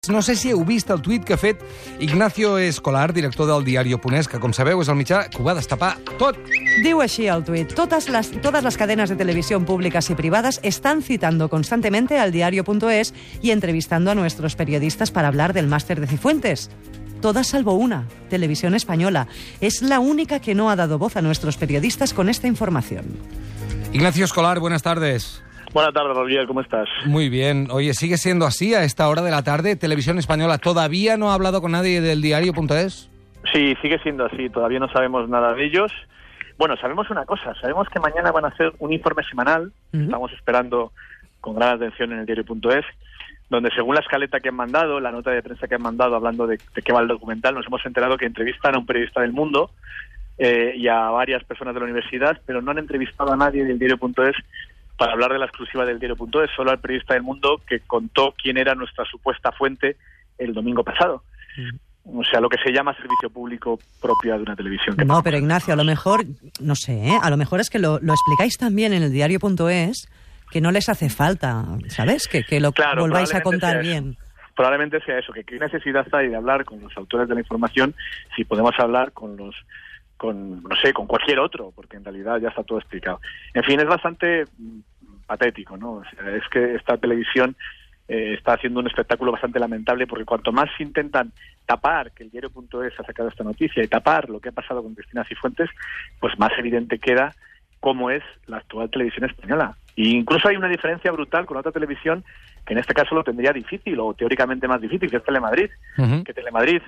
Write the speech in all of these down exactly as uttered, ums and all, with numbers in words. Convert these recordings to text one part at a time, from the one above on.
No sé si heu vist el tuit que ha fet Ignacio Escolar, director del diario punt es, que, com sabeu, és el mitjà que ho va destapar tot. Diu així el tuit: todas las, todas las cadenas de televisión públicas y privadas están citando constantemente al diario punto es y entrevistando a nuestros periodistas para hablar del máster de Cifuentes. Todas salvo una, Televisión Española. Es la única que no ha dado voz a nuestros periodistas con esta información. Ignacio Escolar, buenas tardes. Buenas tardes, Roger, ¿cómo estás? Muy bien. Oye, ¿sigue siendo así a esta hora de la tarde? ¿Televisión Española todavía no ha hablado con nadie del diario punto es? Sí, sigue siendo así. Todavía no sabemos nada de ellos. Bueno, sabemos una cosa. Sabemos que mañana van a hacer un informe semanal. Uh-huh. Estamos esperando con gran atención en el diario punto es, donde según la escaleta que han mandado, la nota de prensa que han mandado hablando de, de qué va el documental, nos hemos enterado que entrevistan a un periodista del Mundo eh, y a varias personas de la universidad, pero no han entrevistado a nadie del diario punto es para hablar de la exclusiva del diario punto es, solo al periodista del Mundo que contó quién era nuestra supuesta fuente el domingo pasado. Mm. O sea, lo que se llama servicio público propio de una televisión. Que no, pero Ignacio, a lo mejor, no sé, ¿eh? a lo mejor es que lo, lo explicáis también en el diario punto es, que no les hace falta, ¿sabes? Que, que lo claro, volváis a contar bien. Probablemente sea eso, que qué necesidad hay de hablar con los autores de la información si podemos hablar con los... con, no sé, con cualquier otro, porque en realidad ya está todo explicado. En fin, es bastante patético, ¿no? O sea, es que esta televisión eh, está haciendo un espectáculo bastante lamentable, porque cuanto más intentan tapar que el diario punto es ha sacado esta noticia y tapar lo que ha pasado con Cristina Cifuentes, pues más evidente queda cómo es la actual televisión española. E incluso hay una diferencia brutal con otra televisión que en este caso lo tendría difícil, o teóricamente más difícil, que es Telemadrid. Uh-huh. Que Telemadrid,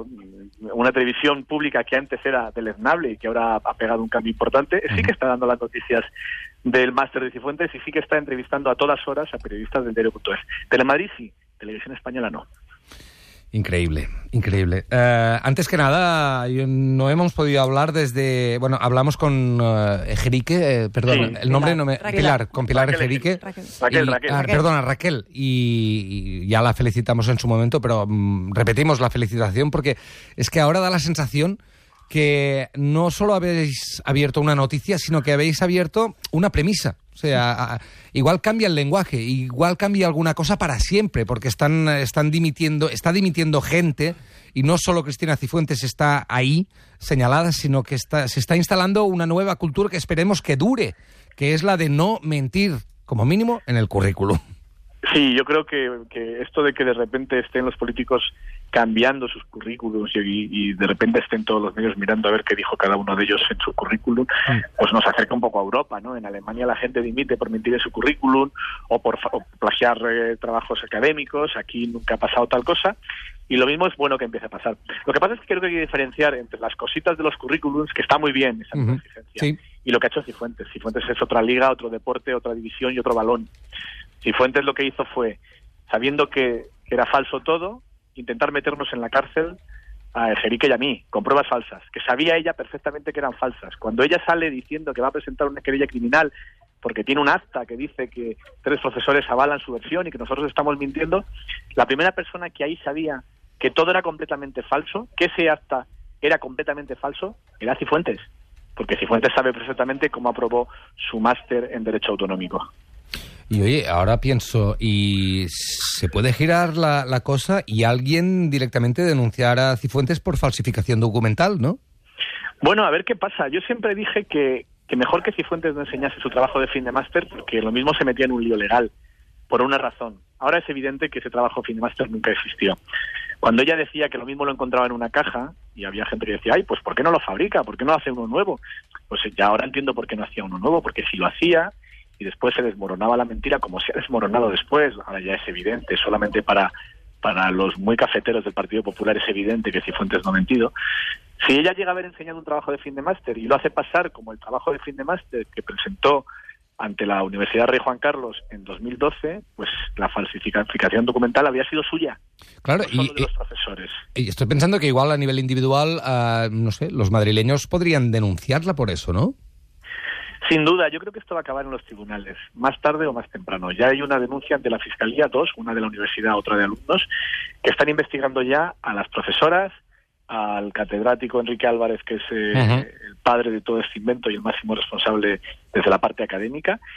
una televisión pública que antes era deleznable y que ahora ha pegado un cambio importante, uh-huh. sí que está dando las noticias del máster de Cifuentes y sí que está entrevistando a todas horas a periodistas del diario punto es. Telemadrid sí, Televisión Española no. Increíble, increíble. Uh, antes que nada, no hemos podido hablar desde... Bueno, hablamos con uh, Ejerique, eh, perdón, sí, el nombre Pilar, no me... Raquel. Pilar, con Pilar Raquel, Ejerique. Raquel, Raquel, y, Raquel. Ah, perdona, Raquel. Y, y ya la felicitamos en su momento, pero um, repetimos la felicitación porque es que ahora da la sensación que no solo habéis abierto una noticia, sino que habéis abierto una premisa. O sea, a, igual cambia el lenguaje, igual cambia alguna cosa para siempre, porque están, están dimitiendo, está dimitiendo gente, y no solo Cristina Cifuentes está ahí señalada, sino que está, se está instalando una nueva cultura que esperemos que dure, que es la de no mentir, como mínimo, en el currículum. Sí, yo creo que, que esto de que de repente estén los políticos cambiando sus currículums y, y de repente estén todos los medios mirando a ver qué dijo cada uno de ellos en su currículum, pues nos acerca un poco a Europa, ¿no? En Alemania la gente dimite por mentir en su currículum o por o plagiar eh, trabajos académicos. Aquí nunca ha pasado tal cosa y lo mismo es bueno que empiece a pasar. Lo que pasa es que creo que hay que diferenciar entre las cositas de los currículums, que está muy bien esa uh-huh. exigencia, sí. y lo que ha hecho Cifuentes. Cifuentes es otra liga, otro deporte, otra división y otro balón. Cifuentes lo que hizo fue, sabiendo que, que era falso todo, intentar meternos en la cárcel a Ejerique y a mí, con pruebas falsas, que sabía ella perfectamente que eran falsas. Cuando ella sale diciendo que va a presentar una querella criminal porque tiene un acta que dice que tres profesores avalan su versión y que nosotros estamos mintiendo, la primera persona que ahí sabía que todo era completamente falso, que ese acta era completamente falso, era Cifuentes, porque Cifuentes sabe perfectamente cómo aprobó su máster en Derecho Autonómico. Y oye, ahora pienso, ¿y se puede girar la, la cosa y alguien directamente denunciar a Cifuentes por falsificación documental, no? Bueno, a ver qué pasa. Yo siempre dije que, que mejor que Cifuentes no enseñase su trabajo de fin de máster, porque lo mismo se metía en un lío legal, por una razón. Ahora es evidente que ese trabajo de fin de máster nunca existió. Cuando ella decía que lo mismo lo encontraba en una caja, y había gente que decía, ay, pues ¿por qué no lo fabrica? ¿Por qué no hace uno nuevo? Pues ya ahora entiendo por qué no hacía uno nuevo, porque si lo hacía y después se desmoronaba la mentira, como se ha desmoronado después, ahora ya es evidente, solamente para, para los muy cafeteros del Partido Popular es evidente que Cifuentes no ha mentido. Si ella llega a haber enseñado un trabajo de fin de máster y lo hace pasar como el trabajo de fin de máster que presentó ante la Universidad Rey Juan Carlos en dos mil doce, pues la falsificación documental había sido suya. Claro, no solo y, de los profesores. Y estoy pensando que igual a nivel individual, uh, no sé, los madrileños podrían denunciarla por eso, ¿no? Sin duda, yo creo que esto va a acabar en los tribunales, más tarde o más temprano. Ya hay una denuncia ante la Fiscalía, dos, una de la universidad, otra de alumnos, que están investigando ya a las profesoras, al catedrático Enrique Álvarez, que es eh, uh-huh. el padre de todo este invento y el máximo responsable desde la parte académica,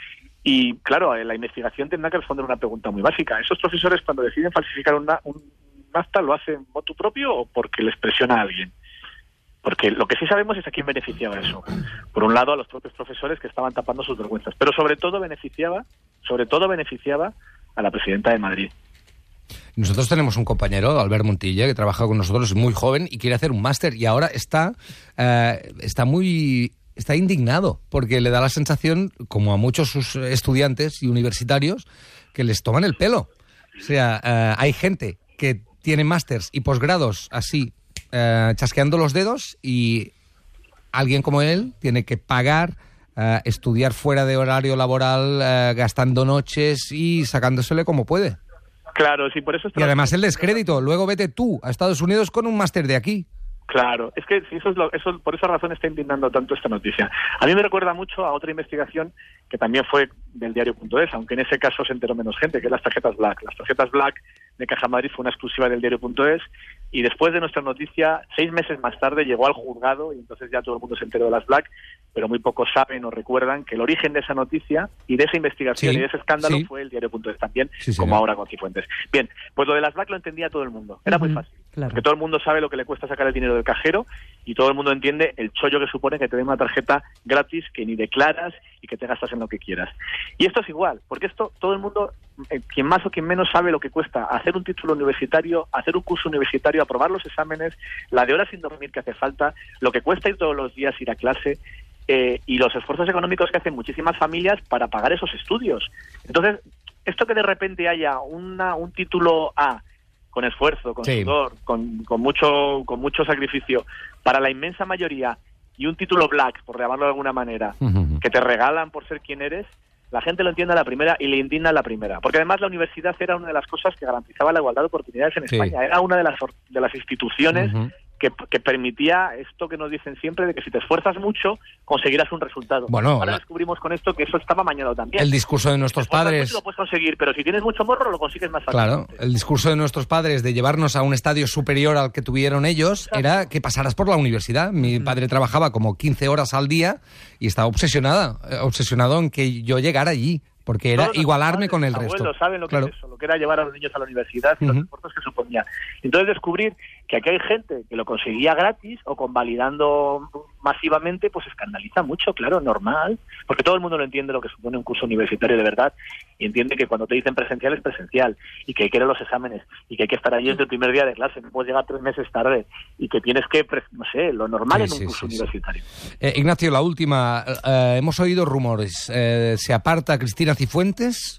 Y claro, la investigación tendrá que responder una pregunta muy básica. ¿Esos profesores cuando deciden falsificar una, un acta lo hacen motu propio o porque les presiona a alguien? Porque lo que sí sabemos es a quién beneficiaba eso. Por un lado, a los propios profesores que estaban tapando sus vergüenzas, pero sobre todo beneficiaba, sobre todo beneficiaba a la presidenta de Madrid. Nosotros tenemos un compañero, Albert Montilla, que trabaja con nosotros, es muy joven y quiere hacer un máster y ahora está, eh, está muy... está indignado porque le da la sensación, como a muchos sus estudiantes y universitarios, que les toman el pelo. O sea, eh, hay gente que tiene másters y posgrados así, eh, chasqueando los dedos, y alguien como él tiene que pagar, eh, estudiar fuera de horario laboral, eh, gastando noches y sacándosele como puede. Claro, sí, por eso... Y además el descrédito. Luego vete tú a Estados Unidos con un máster de aquí. Claro, es que sí, eso es lo, eso, por esa razón está indignando tanto esta noticia. A mí me recuerda mucho a otra investigación que también fue del diario punto es, aunque en ese caso se enteró menos gente, que es las tarjetas Black. Las tarjetas Black de Caja Madrid fue una exclusiva del diario punto es, y después de nuestra noticia, seis meses más tarde llegó al juzgado y entonces ya todo el mundo se enteró de las Black, pero muy pocos saben o recuerdan que el origen de esa noticia y de esa investigación sí, y de ese escándalo sí. fue el diario punto es también, sí, como ahora con Cifuentes. Bien, pues lo de las Black lo entendía todo el mundo, era uh-huh, muy fácil, claro. Porque todo el mundo sabe lo que le cuesta sacar el dinero del cajero y todo el mundo entiende el chollo que supone que te den una tarjeta gratis que ni declaras y que te gastas en lo que quieras. Y esto es igual, porque esto todo el mundo, eh, quien más o quien menos, sabe lo que cuesta hacer un título universitario, hacer un curso universitario, aprobar los exámenes, la de horas sin dormir que hace falta, lo que cuesta ir todos los días ir a clase, eh, y los esfuerzos económicos que hacen muchísimas familias para pagar esos estudios. Entonces, esto que de repente haya una, un título A con esfuerzo, con sí. sudor, con, con mucho con mucho sacrificio para la inmensa mayoría, y un título Black, por llamarlo de alguna manera, uh-huh. que te regalan por ser quien eres, la gente lo entiende a la primera y le indigna a la primera. Porque además la universidad era una de las cosas que garantizaba la igualdad de oportunidades en sí. España. Era una de las de las instituciones uh-huh. que, que permitía esto que nos dicen siempre, de que si te esfuerzas mucho, conseguirás un resultado. Bueno, ahora la... descubrimos con esto que eso estaba mañado también. El discurso de nuestros padres... Mucho, lo puedes conseguir, pero si tienes mucho morro, lo consigues más fácil. Claro, el discurso de nuestros padres de llevarnos a un estadio superior al que tuvieron ellos, claro. era que pasaras por la universidad. Mi mm. padre trabajaba como quince horas al día y estaba obsesionada, obsesionado en que yo llegara allí. Porque era igualarme con el resto. Los saben lo que claro. es eso, lo que era llevar a los niños a la universidad y uh-huh. los esfuerzos que suponía. Entonces descubrir que aquí hay gente que lo conseguía gratis o convalidando masivamente, pues escandaliza mucho, claro, normal, porque todo el mundo lo entiende lo que supone un curso universitario de verdad y entiende que cuando te dicen presencial es presencial y que hay que ir a los exámenes y que hay que estar allí desde el primer día de clase, no puedes llegar tres meses tarde y que tienes que, no sé, lo normal sí, en un sí, curso sí, universitario. Sí. Eh, Ignacio, la última, eh, hemos oído rumores, eh, se aparta Cristina Cifuentes,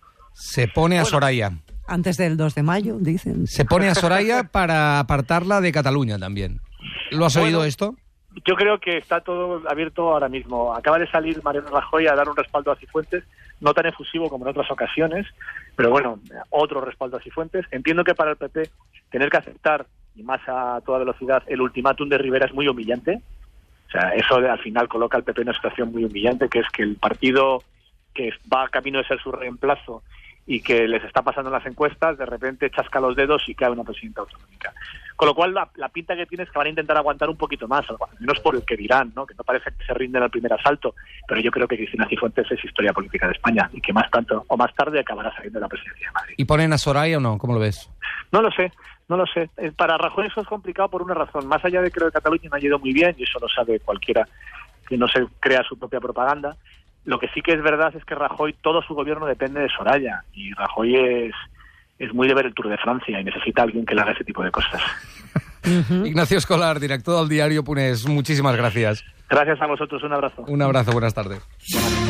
se pone a bueno, Soraya. Antes del dos de mayo, dicen. Se pone a Soraya para apartarla de Cataluña también. ¿Lo has bueno, oído esto? Yo creo que está todo abierto ahora mismo. Acaba de salir Mariano Rajoy a dar un respaldo a Cifuentes, no tan efusivo como en otras ocasiones, pero bueno, otro respaldo a Cifuentes. Entiendo que para el P P tener que aceptar, y más a toda velocidad, el ultimátum de Rivera es muy humillante. O sea, eso de, al final coloca al P P en una situación muy humillante, que es que el partido que va camino de ser su reemplazo y que les está pasando en las encuestas, de repente chasca los dedos y cae una presidenta autonómica. Con lo cual, la, la pinta que tiene es que van a intentar aguantar un poquito más, al menos por el que dirán, ¿no? Que no parece que se rinden al primer asalto, pero yo creo que Cristina Cifuentes es historia política de España y que más tanto o más tarde acabará saliendo de la presidencia de Madrid. ¿Y ponen a Soraya o no? ¿Cómo lo ves? No lo sé, no lo sé. Para Rajoy eso es complicado por una razón. Más allá de que creo que Cataluña no ha ido muy bien, y eso lo sabe cualquiera que no se crea su propia propaganda, lo que sí que es verdad es que Rajoy, todo su gobierno depende de Soraya, y Rajoy es, es muy de ver el Tour de Francia y necesita a alguien que le haga ese tipo de cosas. Uh-huh. Ignacio Escolar, director del diario punto es, muchísimas gracias. Gracias a vosotros, un abrazo. Un abrazo, buenas tardes.